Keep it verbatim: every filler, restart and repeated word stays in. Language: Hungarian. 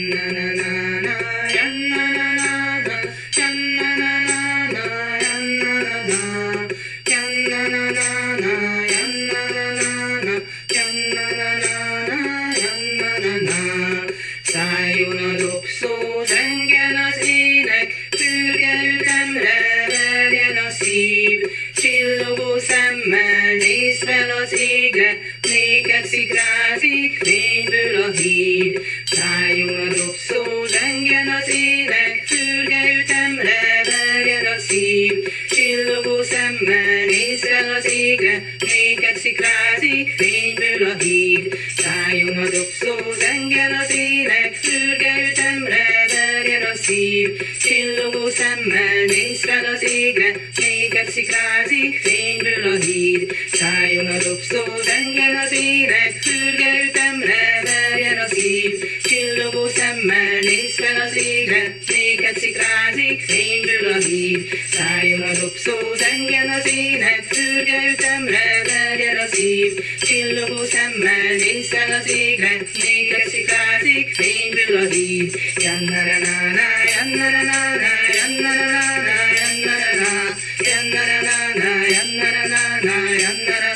Szálljon a dobszó, zengjen az ének, fürge ütemre verjen a szív. Csillogó szemmel nézz fel az égre, néked szikrázik fényből a híd. Szálljon a dobszó, zengjen az ének, fürge ütemre verjen a szív. Csillogó szemmel nézz fel az égre, néked szikrázik fényből a híd. Szálljon a dobszó, zengjen az ének, fürge ütemre verjen a szív. Csillogó szemmel nézz fel az égre, néked szikrázik fényből a híd. Szálljon a dobszó, zengjen az ének, fürge ütemre verjen a szív. Csillogó szemmel nézz fel az égre, néked szikrázik fényből a híd. Szálljon a dobszó, zengjen az ének, fürge ütemre verjen a szív. Csillogó szemmel nézz fel az égre, néked szikrázik fényből a híd. Janna-na-na-na, janna-na-na-na, janna-na-na-na, janna-na-na, janna-na-na-na, janna-na-na-na, janna-na-na.